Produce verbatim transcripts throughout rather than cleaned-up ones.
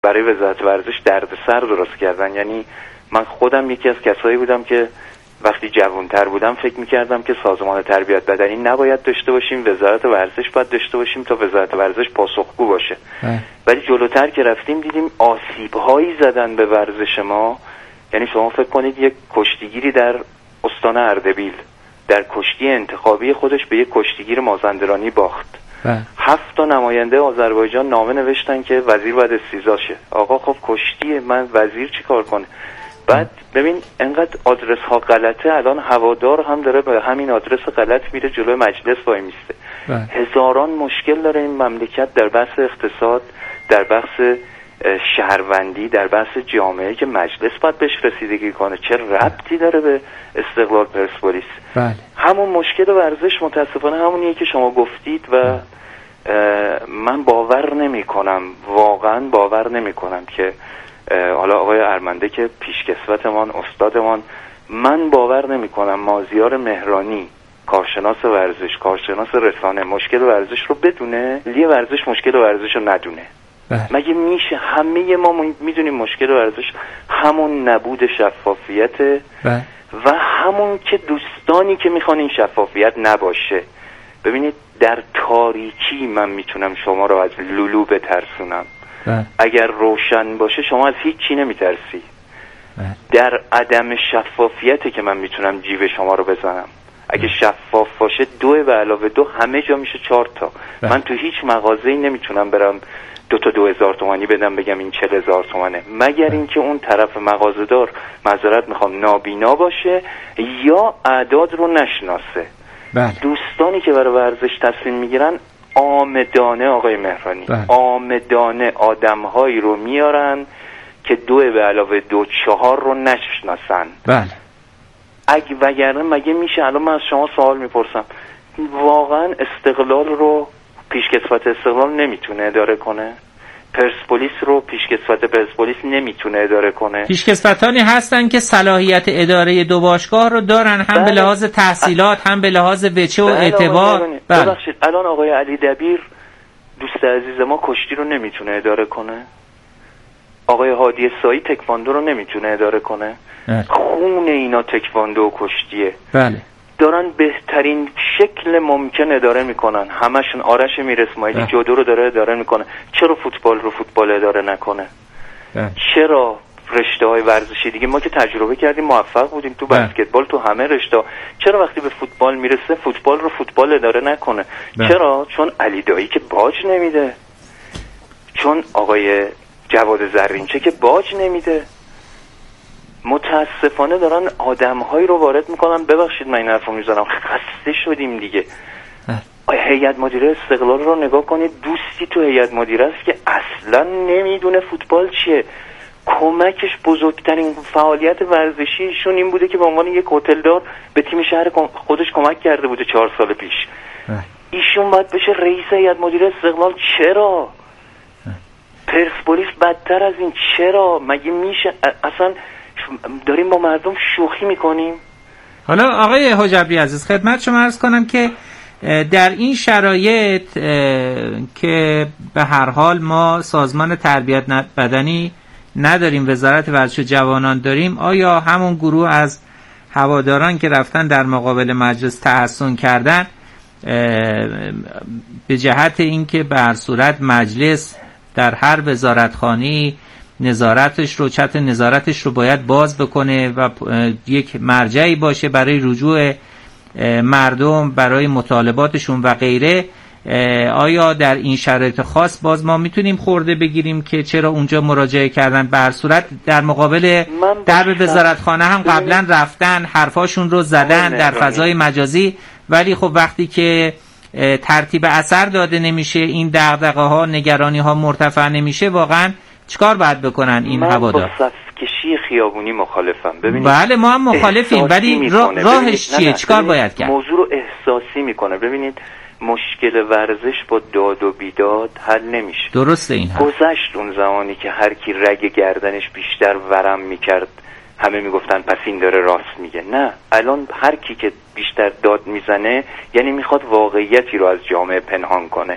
برای وزارت ورزش دردسر درست کردن. یعنی من خودم یکی از کسایی بودم که وقتی جوانتر بودم فکر میکردم که سازمان تربیت بدنی نباید داشته باشیم، وزارت ورزش باید داشته باشیم تا وزارت ورزش پاسخگو باشه. ولی جلوتر که رفتیم دیدیم آسیب‌هایی زدن به ورزش ما. یعنی شما فکر کنید یک کشتیگیری در استان اردبیل در کشتی انتخابی خودش به یک کشتیگیر مازندرانی باخت. بله. هفت تا نماینده آذربایجان نامه نوشتن که وزیر باید استیضاح شه. آقا خب کشتیه، من وزیر چی کار کنه؟ بعد ببین انقدر آدرس ها غلطه، الان هوادار هم داره به همین آدرس غلط میره جلوی مجلس وای میسته. هزاران مشکل داره این مملکت در بحث اقتصاد، در بحث شهروندی، در بحث جامعه که مجلس باید بهش رسیدگی کنه. چه ربطی داره به استقلال پرسپولیس؟ بله. همون مشکل ورزش متاسفانه همونیه که شما گفتید و من باور نمی کنم، واقعا باور نمی کنم که حالا آقای ارمنده که پیشکسوتمان، استادمان، من باور نمی کنم مازیار مهرانی کارشناس ورزش، کارشناس رسانه مشکل ورزش رو بدونه، لی ورزش مشکل ورزش رو ندونه. بله. مگه میشه؟ همه ما میدونیم مشکل ورزش همون نبود شفافیت. بله. و همون که دوستانی که میخوان این شفافیت نباشه. ببینید در تاریکی من میتونم شما رو از لولو بترسونم. بله. اگر روشن باشه شما از هیچ چی نمیترسی. بله. در عدم شفافیته که من میتونم جیب شما رو بزنم. اگه شفاف باشه دو به علاوه دو همه جا میشه چهار تا. بله. من تو هیچ مغازه‌ای نمیتونم برم دو تا دو هزار تومانی بدم بگم این چل هزار تومنه، مگر اینکه اون طرف مغازه‌دار معذرت میخوام نابینا باشه یا اعداد رو نشناسه. بله. دوستانی که برای ورزش تصمیم میگیرن آمدانه آقای مهرانی، بله. آمدانه آدمهایی رو میارن که دو به علاوه دو چهار رو نشناسن. بله. اگه وگرنه مگه میشه؟ الان من از شما سوال میپرسم، واقعا استقلال رو پیشکسوت استقلال نمیتونه اداره کنه؟ پرسپولیس رو پیشکسوت پرسپولیس نمیتونه اداره کنه؟ پیشکسوتانی هستن که صلاحیت اداره دو باشگاه رو دارن، هم بله. به لحاظ تحصیلات هم به لحاظ وجه و بله اعتبار. بله. ببخشید الان آقای علی دبیر دوست عزیز ما کشتی رو نمیتونه اداره کنه؟ آقای هادی سایی تکواندو رو نمیتونه اداره کنه؟ بله. خون اینا تکواندو و کشتیه. بله. دارن بهترین شکل ممکن اداره میکنن همشون. آرش میر اسماعیلی جودو رو داره اداره میکنه، چرا فوتبال رو فوتبال اداره نکنه؟ ده. چرا رشته های ورزشی دیگه ما که تجربه کردیم موفق بودیم تو بسکتبال، تو همه رشته، چرا وقتی به فوتبال میرسه فوتبال رو فوتبال اداره نکنه؟ ده. چرا؟ چون علی دایی که باج نمیده، چون آقای جواد زرینچه که باج نمیده. متاسفانه دارن آدم‌هایی رو وارد میکنن. ببخشید من این حرفو میزنم، خسته شدیم دیگه. هیئت مدیره استقلال رو نگاه کنید، دوستی تو هیئت مدیره است که اصلا نمیدونه فوتبال چیه. کمکش بزرگترین فعالیت ورزشیشون این بوده که به عنوان یک هتلدار به تیم شهر خودش کمک کرده بوده چهار سال پیش. ایشون باید بشه رئیس هیئت مدیره استقلال. چرا؟ پرسپولیس بدتر از این. چرا؟ مگه میشه؟ اصلا داریم با مردم شوخی میکنیم. حالا آقای حجبی عزیز خدمت شما عرض کنم که در این شرایط که به هر حال ما سازمان تربیت بدنی نداریم، وزارت ورزش و جوانان داریم، آیا همون گروه از هواداران که رفتن در مقابل مجلس تحسن کردن به جهت اینکه به هر صورت مجلس در هر وزارتخانه‌ای نظارتش رو چت نظارتش رو باید باز بکنه و یک مرجعی باشه برای رجوع مردم برای مطالباتشون و غیره، آیا در این شرایط خاص باز ما میتونیم خورده بگیریم که چرا اونجا مراجعه کردن؟ به هر صورت در مقابل در وزارتخانه هم قبلا رفتن حرفاشون رو زدن در فضای مجازی، ولی خب وقتی که ترتیب اثر داده نمیشه، این دغدغه ها نگرانی ها مرتفع نمیشه، واقعا چیکار باید بکنن این هوادار؟ من با صفکشی خیابونی مخالفم. ببینید بله ما هم مخالفیم، ولی را راهش چیه؟ چیکار باید کرد؟ موضوع رو احساسی میکنه. ببینید مشکل ورزش با داد و بیداد حل نمیشه. درسته این حل. گذشت اون زمانی که هر کی رگ گردنش بیشتر ورم میکرد همه میگفتن پس این داره راست میگه. نه، الان هر کی که بیشتر داد میزنه یعنی میخواد واقعیتی رو از جامعه پنهان کنه.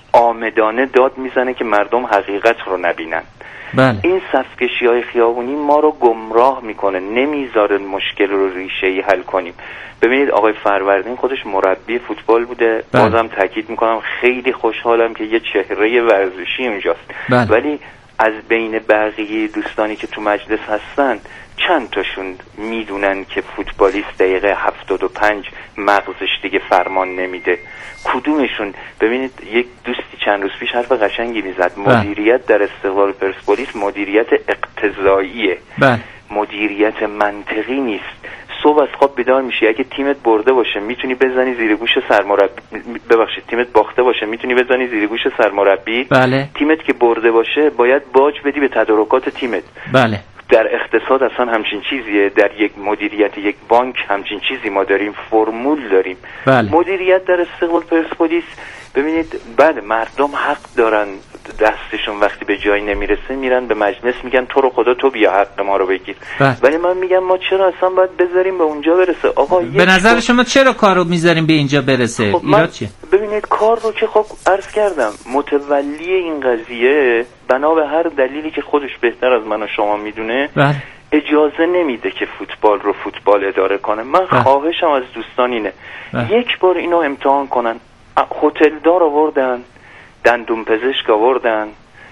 آمدانه داد میزنه که مردم حقیقت رو نبینن. بله. این صفکشی‌های خیابونی ما رو گمراه میکنه، نمیذاره مشکل رو ریشه‌ای حل کنیم. ببینید آقای فروردین خودش مربی فوتبال بوده. بله. بازم تاکید میکنم خیلی خوشحالم که یه چهره ورزشی اونجاست. بله. ولی از بین بقیه دوستانی که تو مجلس هستن چند تاشون میدونن که فوتبالیست دقیقه هفتاد و پنج مغزش دیگه فرمان نمیده؟ کدومشون؟ ببینید یک دوستی چند روز پیش حرف قشنگی میزد. مدیریت در استقلال پرسپولیس مدیریت اقتضاییه. بله. مدیریت منطقی نیست. صبح از خواب بیدار میشی، اگه تیمت برده باشه میتونی بزنی زیر گوش سرمربی، ببخشید تیمت باخته باشه میتونی بزنی زیر گوش سرمربی. بله. تیمت که برده باشه باید باج بدی به تدارکات تیمت. بله. در اقتصاد اصلا همچین چیزیه، در یک مدیریت یک بانک همچین چیزی ما داریم، فرمول داریم. بله. مدیریت در استقلال پرسپولیس ببینید، بله مردم حق دارن، دستشون وقتی به جایی نمیرسه میرن به مجلس میگن تو رو خدا تو بیا حق ما رو بگیر. بله. ولی من میگم ما چرا اصلا باید بذاریم به اونجا برسه؟ آقا به نظر خب... شما چرا کار رو میذاریم به اینجا برسه؟ خب ایراد چیه؟ ببینید کار رو که خب عرض کردم، متولی این قضیه بنا به هر دلیلی که خودش بهتر از من و شما میدونه بله. اجازه نمیده که فوتبال رو فوتبال اداره کنه. من بله. خواهشم از دوستان اینه بله. یک بار اینو امتحان کنن. هتلدار آوردن، دندون پزشک آوردن،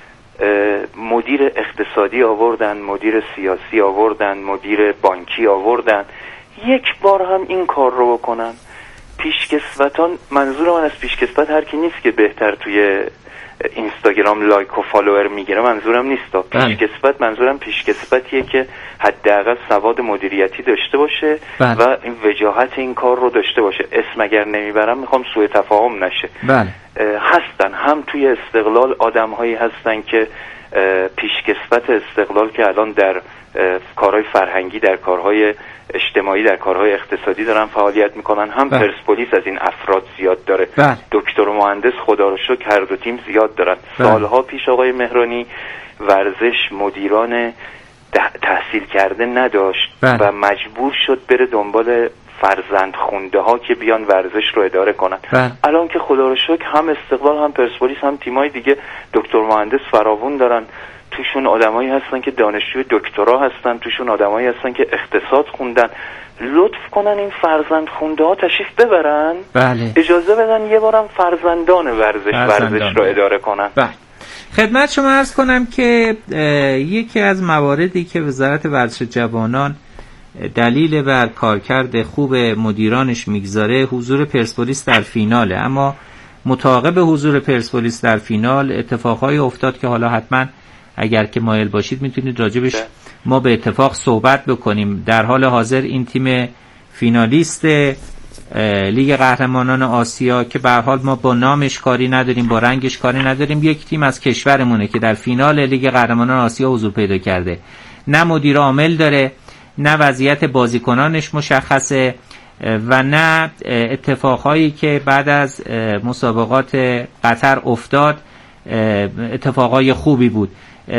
مدیر اقتصادی آوردن، مدیر سیاسی آوردن، مدیر بانکی آوردن، یک بار هم این کار رو بکنن. پیشکسوتان، منظور من از پیشکسوت هر کی نیست که بهتر توی اینستاگرام لایک و فالوور میگیره، منظورم نیست. پیشکسوت منظورم پیشکسوتیه که حداقل سواد مدیریتی داشته باشه بله. و این وجاهت این کار رو داشته باشه. اسم اگر نمیبرم میخوام سوء تفاهم نشه. بله. هستن هم توی استقلال آدم هایی هستن که پیشکسوت استقلال که الان در کارهای فرهنگی، در کارهای اجتماعی، در کارهای اقتصادی دارن فعالیت میکنن. هم بله. پرسپولیس از این افراد زیاد داره. بله. دکتر و مهندس خدا رو شکر هر دو تیم زیاد دارن. بله. سالها پیش آقای مهرانی ورزش مدیران تحصیل کرده نداشت بله. و مجبور شد بره دنبال فرزند خونده ها که بیان ورزش رو اداره کنن. بله. الان که خدا رو شکر هم استقلال هم پرسپولیس هم تیمای دیگه دکتر مهندس فراوون دارن. توشون آدمایی هستن که دانشجوی دکترا هستن، توشون آدمایی هستن که اقتصاد خوندن. لطف کنن این فرزند خونده ها تشریف ببرن. بله. اجازه بدن یه بارم فرزندان ورزش فرزندان. ورزش رو اداره کنن. بله. خدمت شما عرض کنم که یکی از مواردی که وزارت ورزش جوانان دلیل بر کارکرد خوب مدیرانش میگذاره حضور پرسپولیس در فیناله، اما متعاقب حضور پرسپولیس در فینال اتفاقهای افتاد که حالا حتما اگر که مایل باشید میتونید راجبش ما به اتفاق صحبت بکنیم. در حال حاضر این تیم فینالیست لیگ قهرمانان آسیا که به هر حال ما با نامش کاری نداریم، با رنگش کاری نداریم، یک تیم از کشورمونه که در فینال لیگ قهرمانان آسیا حضور پیدا کرده. نه مدیر عامل داره، نه وضعیت بازیکنانش مشخصه و نه اتفاقهایی که بعد از مسابقات قطر افتاد اتفاقای خوبی بود.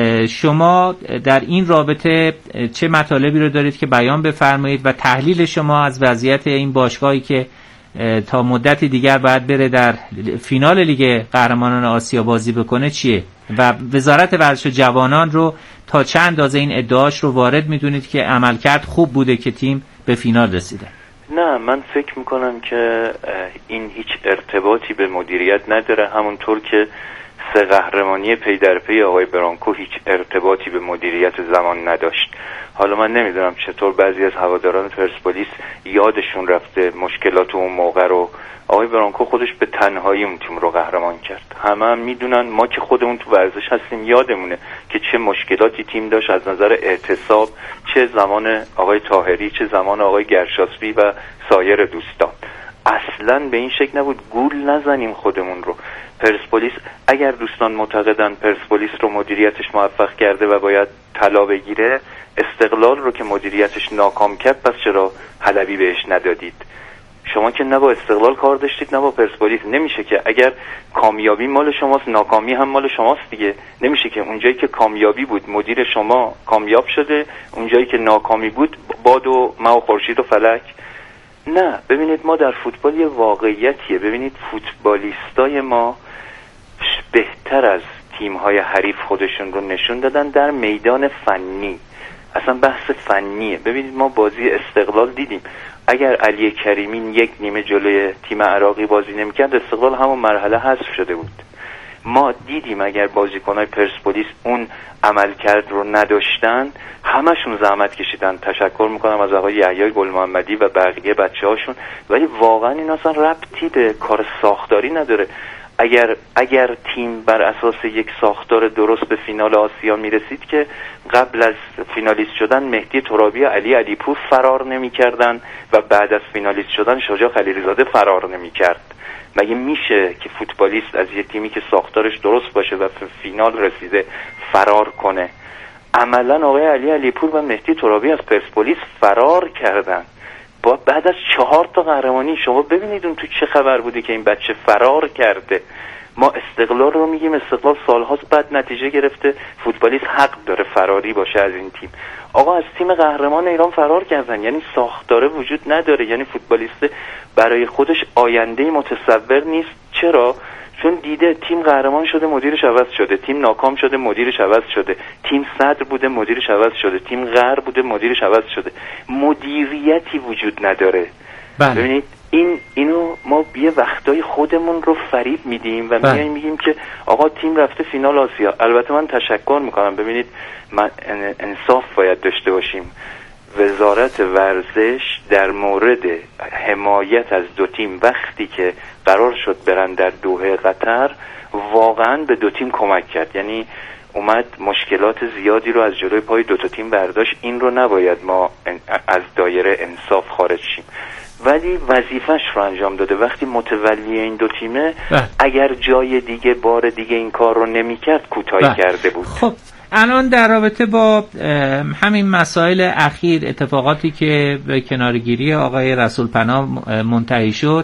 شما در این رابطه چه مطالبی رو دارید که بیان بفرمایید و تحلیل شما از وضعیت این باشگاهی که تا مدتی دیگر باید بره در فینال لیگ قهرمانان آسیا بازی بکنه چیه و وزارت ورزش جوانان رو تا چند اندازه این ادعاش رو وارد میدونید که عملکرد خوب بوده که تیم به فینال رسیده؟ نه، من فکر میکنم که این هیچ ارتباطی به مدیریت نداره، همونطور که سه قهرمانی پی در پی آقای برانکو هیچ ارتباطی به مدیریت زمان نداشت. حالا من نمیدونم چطور بعضی از هواداران پرسپولیس یادشون رفته مشکلات اون موقع رو. آقای برانکو خودش به تنهایی اون تیم رو قهرمان کرد. همه هم میدونن، ما که خودمون تو ورزش هستیم یادمونه که چه مشکلاتی تیم داشت از نظر اعتصاب، چه زمان آقای طاهری، چه زمان آقای گرشاسبی و سایر دوستان. اصلا به این شکل نبود گول نزنیم خودمون رو. پرسپولیس اگر دوستان معتقدن پرسپولیس رو مدیریتش موفق کرده و باید طلا بگیره، استقلال رو که مدیریتش ناکام کرد پس چرا حلبی بهش ندادید؟ شما که نه با استقلال کار داشتید نه با پرسپولیس. نمیشه که اگر کامیابی مال شماست ناکامی هم مال شماست دیگه. نمیشه که اونجایی که کامیابی بود مدیر شما کامیاب شده، اونجایی که ناکامی بود باد و مه و خورشید و فلک. نه، ببینید ما در فوتبال یه واقعیتیه. ببینید فوتبالیستای ما بهتر از تیم‌های حریف خودشون رو نشون دادن در میدان فنی. اصلا بحث فنیه. ببینید ما بازی استقلال دیدیم، اگر علی کریمی یک نیمه جلوی تیم عراقی بازی نمی‌کرد استقلال همون مرحله حذف شده بود. ما دیدیم اگر بازیکن‌های پرسپولیس اون عملکرد رو نداشتن همشون زحمت کشیدن. تشکر میکنم از آقای یحیی گل محمدی و بقیه بچه‌هاشون، ولی واقعا این اصلا ربطی به کار ساختاری نداره. اگر اگر تیم بر اساس یک ساختار درست به فینال آسیا میرسید که قبل از فینالیست شدن مهدی ترابی و علی علیپور فرار نمی‌کردن و بعد از فینالیست شدن شجاع خلیلی‌زاده فرار نمی‌کرد. مگه میشه که فوتبالیست از یه تیمی که ساختارش درست باشه و به فینال رسیده فرار کنه؟ عملا آقای علی علیپور و مهدی ترابی از پرسپولیس فرار کردن با بعد از چهار تا قهرمانی. شما ببینید اون تو چه خبر بوده که این بچه فرار کرده. ما استقلال رو میگیم، استقلال سالهاست بد نتیجه گرفته، فوتبالیست حق داره فراری باشه از این تیم. آقا از تیم قهرمان ایران فرار کردن، یعنی ساختاره وجود نداره، یعنی فوتبالیست برای خودش آینده متصور نیست. چرا؟ چون دیده تیم قهرمان شده مدیرش عوض شده، تیم ناکام شده مدیرش عوض شده، تیم صدر بوده مدیرش عوض شده، تیم قهر بوده مدیرش عوض شده، مدیریتی وجود نداره. بله. ببینید این اینو ما یه وقتای خودمون رو فریب میدیم و میایم میگیم که آقا تیم رفته فینال آسیا. البته من تشکر میکنم، ببینید من انصاف باید داشته باشیم. وزارت ورزش در مورد حمایت از دو تیم وقتی که قرار شد برن در دوحه قطر واقعا به دو تیم کمک کرد، یعنی اومد مشکلات زیادی رو از جلوی پای دو تا تیم برداشت. این رو نباید ما از دایره انصاف خارج شیم، ولی وظیفش رو انجام داده. وقتی متولی این دو تیمه اگر جای دیگه بار دیگه این کار رو نمی‌کرد کوتاهی کرده بود. خب الان در رابطه با همین مسائل اخیر، اتفاقاتی که به کنارگیری آقای رسولپناه منتهی شد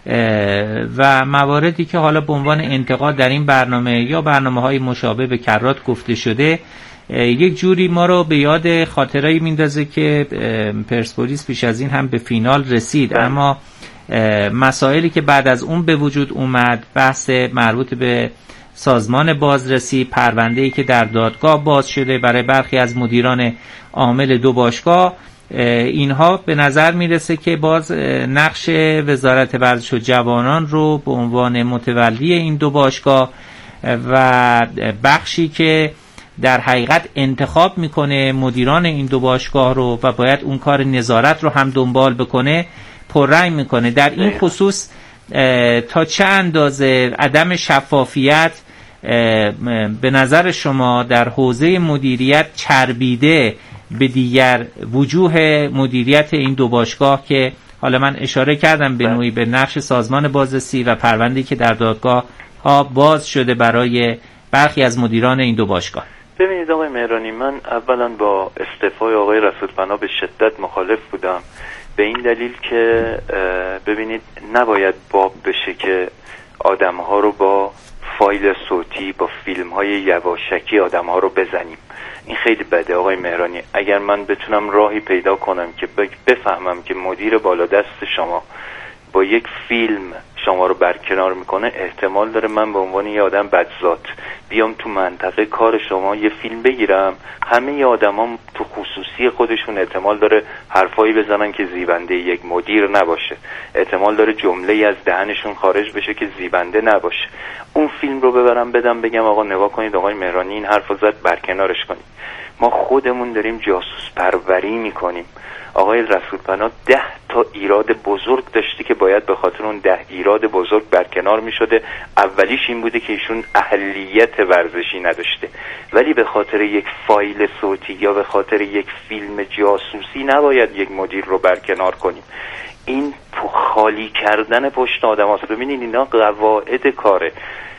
و مواردی که حالا به عنوان انتقاد در این برنامه یا برنامه‌های مشابه به کرات گفته شده، یک جوری ما رو به یاد خاطرهایی میندازه که پرسپولیس پیش از این هم به فینال رسید، بله. اما مسائلی که بعد از اون به وجود اومد، بحث مربوط به سازمان بازرسی، پرونده‌ای که در دادگاه باز شده برای برخی از مدیران عامل دو باشگاه، اینها به نظر میرسه که باز نقش وزارت ورزش و جوانان رو به عنوان متولی این دو باشگاه و بخشی که در حقیقت انتخاب میکنه مدیران این دو باشگاه رو و باید اون کار نظارت رو هم دنبال بکنه پررنگ میکنه. در این خصوص تا چه اندازه عدم شفافیت به نظر شما در حوزه مدیریت چربیده به دیگر وجوه مدیریت این دو باشگاه که حالا من اشاره کردم به نوعی به نقش سازمان بازرسی و پرونده‌ای که در دادگاه ها باز شده برای برخی از مدیران این دو باشگاه؟ ببینید آقای مهرانی، من اولا با استعفای آقای رسولپناه به شدت مخالف بودم، به این دلیل که ببینید نباید باب بشه که آدم‌ها رو با فایل صوتی با فیلم‌های یواشکی آدم‌ها رو بزنیم. این خیلی بده آقای مهرانی. اگر من بتونم راهی پیدا کنم که بفهمم که مدیر بالا دست شما با یک فیلم شما رو برکنار میکنه، احتمال داره من به عنوان یه آدم بدذات بیام تو منطقه کار شما یه فیلم بگیرم. همه ی آدما تو خصوصی خودشون احتمال داره حرفایی بزنن که زیبنده یک مدیر نباشه، احتمال داره جمله‌ای از دهنشون خارج بشه که زیبنده نباشه. اون فیلم رو ببرم بدم بگم آقا نگاه کنید آقای مهرانی این حرفو زد، برکنارش کنید. ما خودمون داریم جاسوس پروری میکنیم. آقای رسولپناه ده تا ایراد بزرگ داشتی که باید به خاطر اون ده ایراد بزرگ برکنار می شده. اولیش این بوده که ایشون اهلیت ورزشی نداشته، ولی به خاطر یک فایل صوتی یا به خاطر یک فیلم جاسوسی نباید یک مدیر رو برکنار کنیم. این خالی کردن پشت آدم هاست. ببینید اینا قواعد کاره.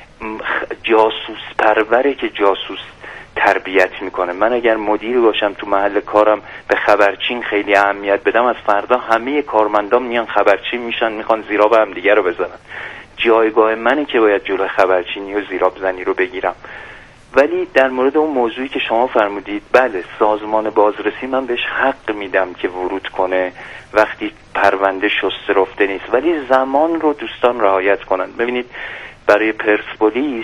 جاسوس پروره که جاسوس تربیت میکنه. من اگر مدیر باشم تو محل کارم به خبرچین خیلی اهمیت بدم، از فردا همه کارمندان میان خبرچین میشن، میخوان زیراب هم دیگه رو بزنن. جایگاه منه که باید جلوی خبرچینی و زیراب زنی رو بگیرم. ولی در مورد اون موضوعی که شما فرمودید، بله سازمان بازرسی من بهش حق میدم که ورود کنه وقتی پرونده شسته رفته نیست، ولی زمان رو دوستان رعایت کنن. ببینید برای پرسپولیس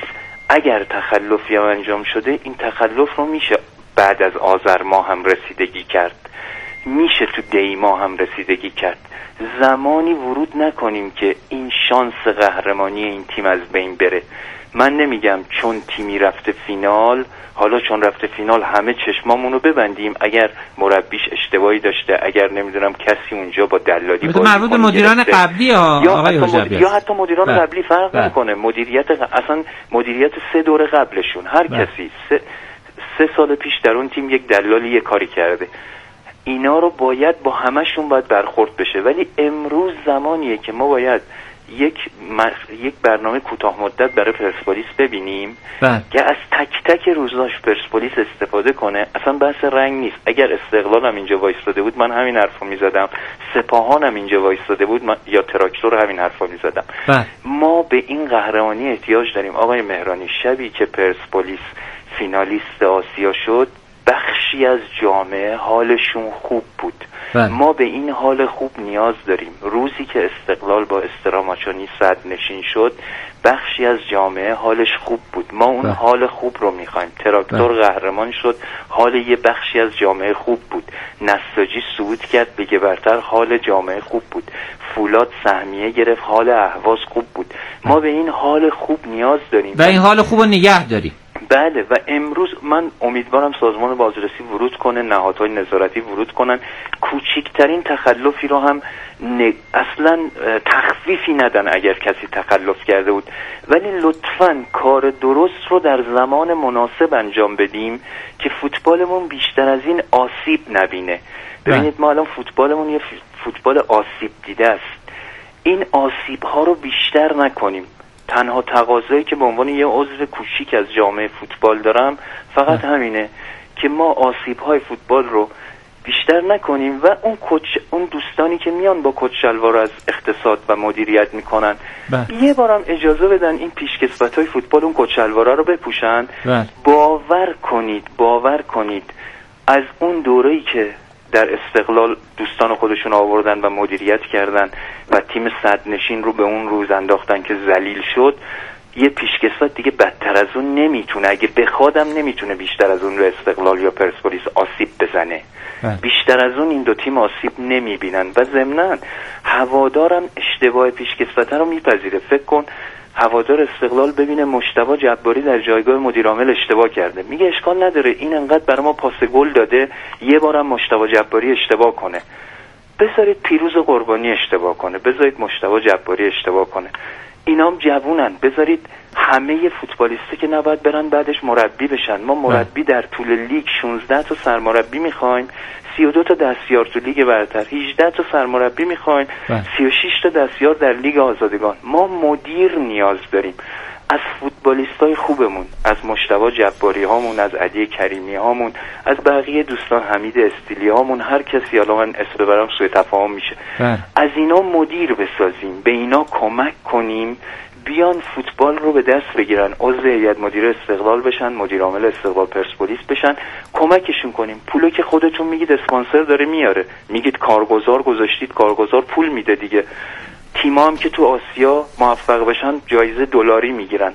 اگر تخلفی هم انجام شده این تخلف رو میشه بعد از آذر ماه هم رسیدگی کرد، میشه تو دی ماه هم رسیدگی کرد. زمانی ورود نکنیم که این شانس قهرمانی این تیم از بین بره. من نمیگم چون تیمی رفته فینال، حالا چون رفته فینال همه چشمامونو ببندیم اگر مربیش اشتباهی داشته، اگر نمیدونم کسی اونجا با دلالی بازی مربوط به مدیران قبلی ها یا آقای حتی مدیر... یا حتی مدیران بله. قبلی فرق بله. نمیکنه. مدیریت اصلا مدیریت سه دوره قبلشون هر بله. کسی سه... سه سال پیش در اون تیم یک دلالی یک کاری کرده، اینا رو باید با همشون باید برخورد بشه. ولی امروز زمانیه که ما باید یک مر... یک برنامه کوتاه مدت برای پرسپولیس ببینیم بله. که از تک تک روزاش پرسپولیس استفاده کنه. اصلا بحث رنگ نیست. اگر استقلال هم اینجا وایستاده بود من همین حرفو میزدم، سپاهان هم اینجا وایستاده بود من... یا تراکتور همین حرفو میزدم. بله. ما به این قهرمانی احتیاج داریم آقای مهرانی. شبی که پرسپولیس فینالیست آسیا شد بخشی از جامعه حالشون خوب بود. بله. ما به این حال خوب نیاز داریم. روزی که استقلال با استراماچونی صد نشین شد بخشی از جامعه حالش خوب بود. ما اون بله. حال خوب رو میخوایم. تراکتور بله. قهرمان شد، حال یه بخشی از جامعه خوب بود. نساجی صعود کرد بگه برتر، حال جامعه خوب بود. فولاد سهمیه گرفت، حال اهواز خوب بود. بله. ما به این حال خوب نیاز داریم و این حال خوب رو نگه داریم. بله. و امروز من امیدوارم سازمان بازرسی ورود کنه، نهادهای نظارتی ورود کنن، کوچکترین تخلفی رو هم ن... اصلا تخفیفی ندن اگر کسی تخلف کرده بود، ولی لطفاً کار درست رو در زمان مناسب انجام بدیم که فوتبالمون بیشتر از این آسیب نبینه. ببینید ما الان فوتبالمون یه فوتبال آسیب دیده است. این آسیب ها رو بیشتر نکنیم. تنها تقاضایی که به عنوان یه عضو کوچیک از جامعه فوتبال دارم فقط همینه که ما آسیب‌های فوتبال رو بیشتر نکنیم و اون کوچ اون دوستانی که میان با کت شلوار از اقتصاد و مدیریت میکنن بله. یه بارم اجازه بدن این پیشکسوت‌های فوتبال اون کت شلوارا رو بپوشن. بله. باور کنید باور کنید از اون دوره‌ای که در استقلال دوستان خودشون آوردن و مدیریت کردن و تیم صد نشین رو به اون روز انداختن که ذلیل شد، یه پیشکسوت دیگه بدتر از اون نمیتونه، اگه بخوادم نمیتونه بیشتر از اون رو استقلال یا پرسپولیس آسیب بزنه. بله. بیشتر از اون این دو تیم آسیب نمیبینن و ضمناً هوادارم اشتباه پیشکسوت رو میپذیره. فکر کن هوادار استقلال ببینه مجتبی جباری در جایگاه مدیر عامل اشتباه کرده، میگه اشکال نداره این انقدر برای ما پاس گل داده، یه بارم مجتبی جباری اشتباه کنه، بذارید پیروز قربانی اشتباه کنه، بذارید مجتبی جباری اشتباه کنه. اینام جوونن، بذارید همه فوتبالیستی که نباید برن بعدش مربی بشن. ما مربی در طول لیگ شانزده تا سرمربی میخوایم، سی و دو تا دستیار تو لیگ برتر، هجده تا سرمربی میخوایم، سی و شش تا دستیار در لیگ آزادگان. ما مدیر نیاز داریم. از فوتبالیستای خوبمون، از مجتبی جباری هامون، از علی کریمی هامون، از بقیه دوستان، حمید استیلی هامون، هر کسی، حالا من اسم ببرم سوء تفاهم میشه، بله. از اینا مدیر بسازیم، به اینا کمک کنیم بیان فوتبال رو به دست بگیرن، عضو هیئت مدیره استقلال بشن، مدیر عامل استقلال پرسپولیس بشن، کمکشون کنیم. پولو که خودتون میگید اسپانسر داره میاره، میگید کارگزار گذاشتید، کارگزار پول میده دیگه. تیما هم که تو آسیا موفق بشن جایزه دلاری میگیرن.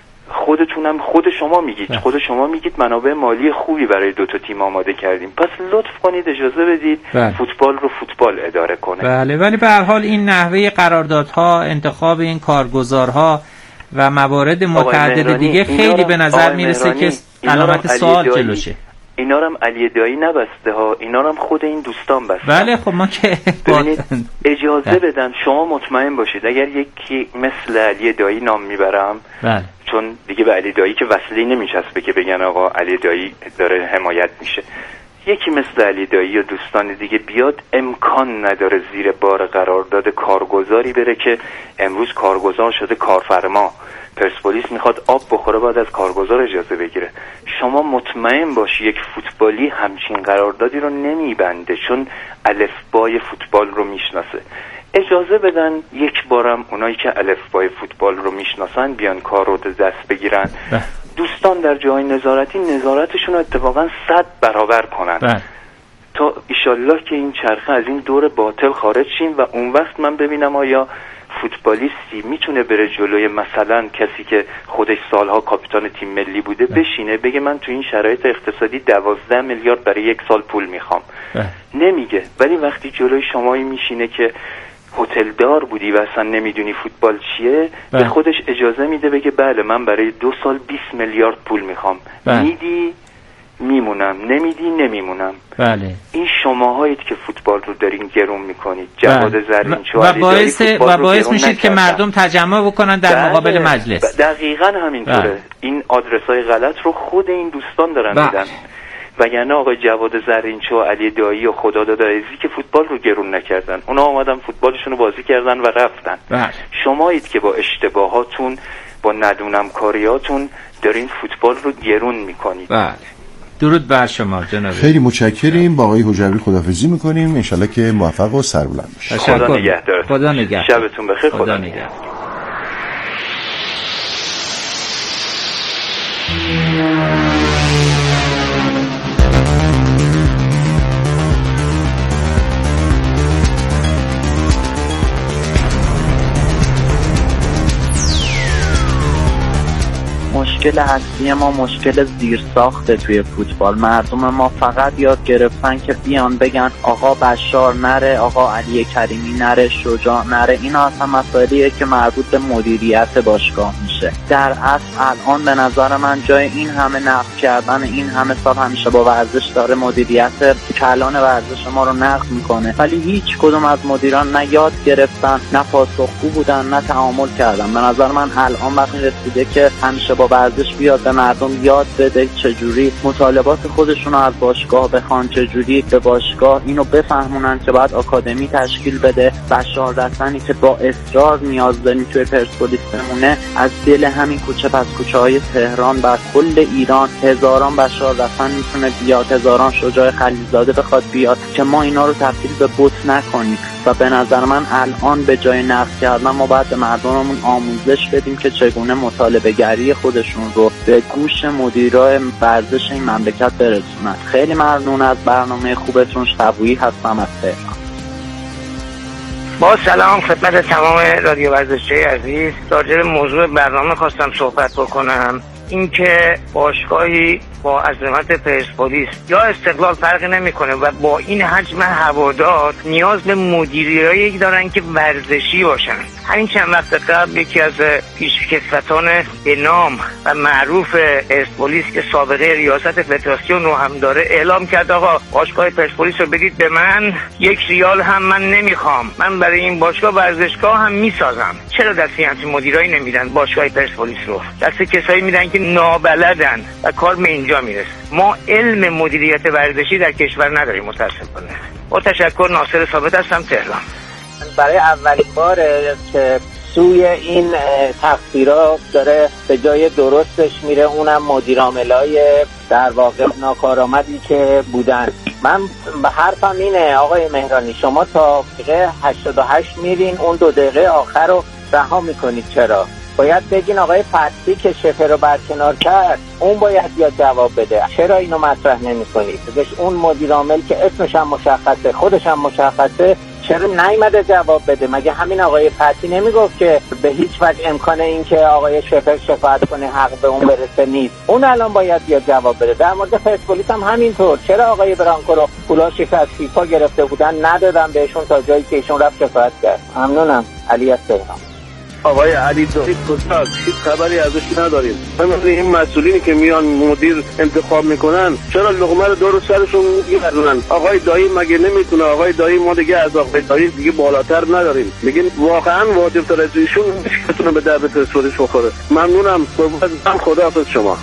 خودتونم خود شما میگید خود شما میگید منابع مالی خوبی برای دو تا تیم آماده کردیم. پس لطف کنید اجازه بدید بله. فوتبال رو فوتبال اداره کنه. بله، ولی به هر حال این نحوه قراردادها، انتخاب این کارگزارها و موارد متعدد دیگه خیلی به نظر میرسه که علامت سوال جلوشه. اینا رو هم علی دایی نبسته ها، اینا رو هم خود این دوستان بسته. بله خب ما که اجازه بدن. شما مطمئن باشید اگر یکی مثل علی دایی نام میبرم، بله. چون دیگه به علی دایی که وصلی نمیچسبه که بگن آقا علی دایی داره حمایت میشه، یکی مثل علی دایی و دوستان دیگه بیاد، امکان نداره زیر بار قرارداد کارگزاری بره که امروز کارگزار شده کارفرما. پرسپولیس میخواد آب بخوره باید از کارگزار اجازه بگیره. شما مطمئن باشی یک فوتبالی همچین قراردادی رو نمیبنده، چون الفبای فوتبال رو میشناسه. اجازه بدن یک بارم اونایی که الفبای فوتبال رو میشناسن بیان کار رو دست بگیرن. ده. دوستان در جای نظارتی نظارتشون رو اتفاقا صد برابر کنن ده. تا ایشالله که این چرخه از این دور باطل خارج شیم و اون وقت من ببینم آیا فوتبالیستی میتونه بره جلوی مثلا کسی که خودش سالها کاپیتان تیم ملی بوده بشینه بگه من تو این شرایط اقتصادی دوازده میلیارد برای یک سال پول میخوام؟ نمیگه. ولی وقتی جلوی شمایی میشینه که هتل دار بودی و اصلا نمیدونی فوتبال چیه، به خودش اجازه میده بگه بله من برای دو سال بیست میلیارد پول میخوام. میدی میمونم، نمیدی نمیمونم. بله. این شماهایید که فوتبال رو دارین گرون میکنید. جواد زرینچو و باعث و باعث میشید که مردم تجمع بکنن در بله. مقابل مجلس. دقیقاً همینطوره. بله. این آدرس‌های غلط رو خود این دوستان دارن بله. میدن. وگرنه آقای جواد زرینچو و علی دایی و خداداد عزیزی که فوتبال رو گرون نکردن، اونا آمدن فوتبالشون رو بازی کردن و رفتن. بله. شمایید که با اشتباهاتون، با ندونم کاریاتون دارین فوتبال رو گرون میکنید. بله. درود بر شما جناب. خیلی متشکریم. با آقای حجوی خداحافظی میکنیم. ان شاءالله که موفق و سربلند باشید. خدا نگهدار. خدا نگهدار. شبتون بخیر. خدا, خدا نگهدار. مشکل اصلی ما مشکل زیرساخته توی فوتبال. مردم ما فقط یاد گرفتن که بیان بگن آقا بشار نره، آقا علی کریمی نره، شجاع نره. اینا اصلا مسائلیه که مربوط به مدیریت باشگاه میشه. در اصل الان به نظر من جای این همه نقد کردن این همه سال همیشه با ورزش داره مدیریت کلان ورزش ما رو نقد میکنه، ولی هیچ کدوم از مدیران نه یاد گرفتن، نه پاسخگو بودن، نه تعامل کردن. به نظر من الان وقتی رسیده که همیشه با ورزش بیاد به مردم یاد بده چجوری مطالبات خودشون رو از باشگاه بخوان، چجوری به باشگاه اینو بفهمونن که باید آکادمی تشکیل بده. بشار رسنی که با اصرار نیاز داریم توی پرسپولیس بمونه، از دل همین کوچه پس کوچه های تهران و کل ایران هزاران بشار رسن میتونه بیاد، هزاران شجاع خلیلزاده بخواد بیاد که ما اینا رو تبدیل به بت نکنیم. و به نظر من الان به جای نقد کردن ما باید به مردممون آموزش بدیم که چگونه مطالبه گری خودشون رو به گوش مدیرای ورزش این مملکت برسونن. خیلی ممنون از برنامه خوبتون. شبویی هستم از تهران. با سلام خدمت تمام رادیو ورزشی عزیز. راجع به موضوع برنامه خواستم صحبت بکنم. اینکه باشگاهی با عظمت پرسپولیس یا استقلال فرقی نمیکنه و با این حجم هوادار نیاز به مدیریایی دارن که ورزشی باشن. همین چند وقت قبل یکی از پیشکسوتان به نام و معروف پرسپولیس که سابقه ریاست فدراسیون رو هم داره اعلام کرد آقا باشگاه پرسپولیس رو بدید به من، یک ریال هم من نمیخوام، من برای این باشگاه ورزشگاه هم میسازم. چرا دست همچین مدیرایی نمیدن باشگاه پرسپولیس رو؟ دست کسایی میدن که نابلدن و کار به اینجا میرسه. ما علم مدیریت ورزشی در کشور نداریم متاسفانه. با تشکر، ناصر ثابت هستم، تهران. برای اولین باره که سوی این تقصیرها داره به جای درستش میره، اونم مدیرعاملای در واقع ناکارآمدی که بودن. من به حرفم اینه آقای مهرانی، شما تا دقیقه هشتاد و هشت میرین، اون دو دقیقه آخر رو رها میکنید. چرا؟ باید بگین آقای فتحی که شفه رو برکنار کرد اون باید یا جواب بده. چرا اینو مطرح نمی‌کنید؟ بهش اون مدیر عامل که اسمش هم مشخصه، خودش هم مشخصه، چرا نیامده جواب بده؟ مگه همین آقای فتحی نمیگفت که به هیچ وجه امکان این که آقای شفر شفاعت کنه حق به اون برسه نیست؟ اون الان باید یا جواب بده. در مورد پرسپولیس هم همینطور. چرا آقای برانکو رو پولاشی که از فیفا گرفته بودن ندادن بهشون تا جایی که ایشون رفت شفاعت کرد؟ ممنونم. علی از تهران. آقای علی دایی کتک هیچ خبری ازش نداریم. همین این مسئولینی که میان مدیر انتخاب میکنن چرا لقمه رو دور سرشون میگردونن؟ آقای دایی مگه نمیتونه؟ آقای دایی ما دیگه از آقای دایی دیگه بالاتر نداریم. میگین واقعا واجب تر از ایشون میتونه به درد پرسپولیس بخوره. ممنونم. قربان خداحافظ شما.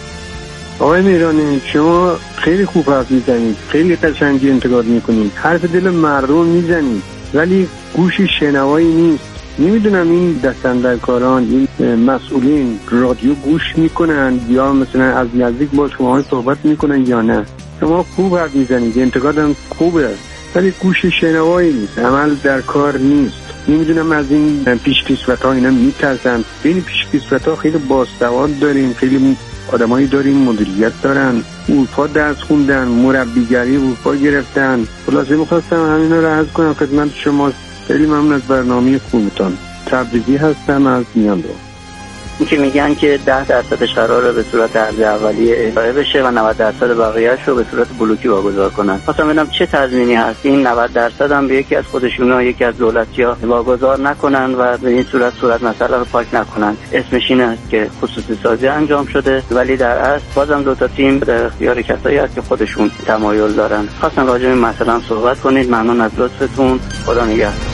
آقای میرانی، شما خیلی خوب حرف میزنید، خیلی قشنگی انتقاد میکنید، حرف دل مردم میزنید، ولی گوشی شنوایی نیست. نمیدونم این دستاندرکاران، این مسئولین رادیو گوش میکنن یا مثلا از نزدیک با شما صحبت میکنن یا نه. شما خوب حرف میزنید، انتقادم خوبه، ولی گوش شنوایی نیست، عمل در کار نیست. نمیدونم از این پیشکسوت‌ها اینا میترسن. این پیشکسوت‌ها خیلی باسواد داریم، خیلی آدمایی داریم مدیریت دارن، اروپا درس خوندن، مربیگری اروپا گرفتن. خلاصه می‌خواستم همینا رو عرض کنم خدمت شما. خیلی ممنون از برنامه خوبتون. تبریزی هستم از میاندو. این که میگن که ده درصدش قراره به صورت ارز اولیه ارائه بشه و نود درصد بقیه‌اش رو به صورت بلوکی واگذار کنن. خواستم ببینم چه تضمینی هست این نود درصد هم به یکی از خودشونا یکی از دولتی‌ها واگذار نکنن و به این صورت صورت مسئله رو پاک نکنن. اسمش اینه که خصوصی سازی انجام شده ولی در اصل بازم دو تا تیم در اختیار کسایی هست که خودشون تمایل دارن. خواستم راجع به این مسئله هم صحبت کنید. ممنون از لطفتون. خدا نگهدار.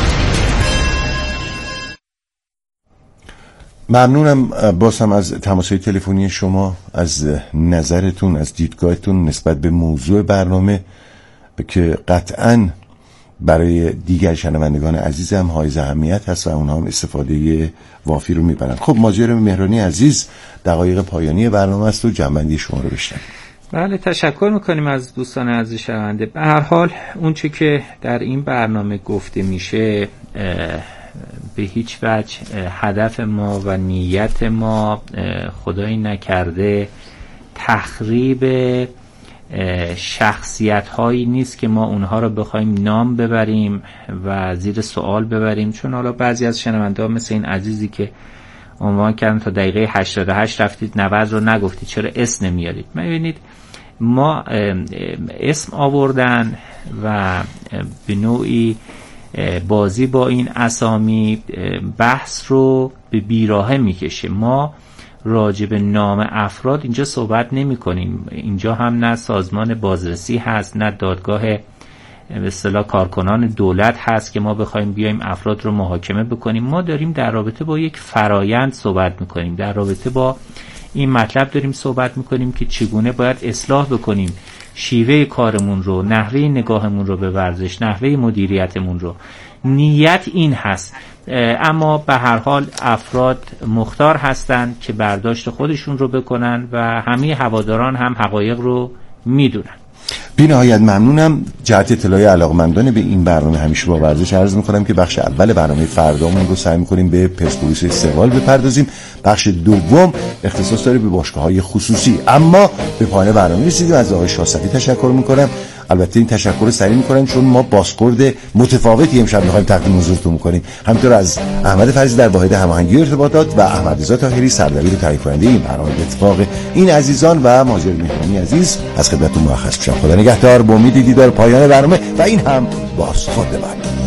ممنونم بازم از تماس‌های تلفنی شما، از نظرتون، از دیدگاهتون نسبت به موضوع برنامه که قطعاً برای دیگر شنوندگان عزیزم حائز اهمیت هست و اونها هم استفاده وافی رو میبرن. خب ماجرا مهرانی عزیز، دقایق پایانی برنامه است و جنبندی شما رو بشنویم. بله، تشکر میکنیم از دوستان عزیز شنونده. به هر حال اون چه که در این برنامه گفته میشه به هیچ وجه هدف ما و نیت ما خدایی نکرده تخریب شخصیت هایی نیست که ما اونها رو بخوایم نام ببریم و زیر سوال ببریم، چون حالا بعضی از شنونده ها مثل این عزیزی که عنوان کردن تا دقیقه هشتاد و هشت رفتید نود رو نگفتید، چرا اسم نمیارید؟ ببینید ما اسم آوردن و به نوعی بازی با این اسامی بحث رو به بیراهه میکشه. ما راجع به نام افراد اینجا صحبت نمی کنیم. اینجا هم نه سازمان بازرسی هست نه دادگاه به اصطلاح کارکنان دولت هست که ما بخوایم بیایم افراد رو محاکمه بکنیم. ما داریم در رابطه با یک فرایند صحبت میکنیم، در رابطه با این مطلب داریم صحبت میکنیم که چگونه باید اصلاح بکنیم شیوه کارمون رو، نحوه نگاهمون رو به ورزش، نحوه مدیریتمون رو. نیت این هست، اما به هر حال افراد مختار هستند که برداشت خودشون رو بکنن و همه هواداران هم حقایق رو میدونن. بی نهایت ممنونم. جهت اطلاع علاقمندان به این برنامه همیشه با ورزش عرض میکنم که بخش اول برنامه فردامون رو سعی میکنیم به پرسپولیس استقلال بپردازیم. بخش دوم اختصاص داره به باشگاه‌های خصوصی. اما به پایان برنامه رسیدیم. از آقای شاصفی تشکر میکنم. البته این تشکر رو سریع میکنم چون ما بازخورد متفاوتی امشب میخوایم تقدیم حضورتون میکنیم. همینطور از احمد فریضی در واحد هماهنگی ارتباطات و احمد رضا طاهری سردبیر تهیه کننده این برنامه به اتفاق این عزیزان و ماجر مهرانی عزیز از خدمتتون مرخص میشم. خدا نگهدار. با امید دیدار پایان برنامه و این هم بازخورد بعد.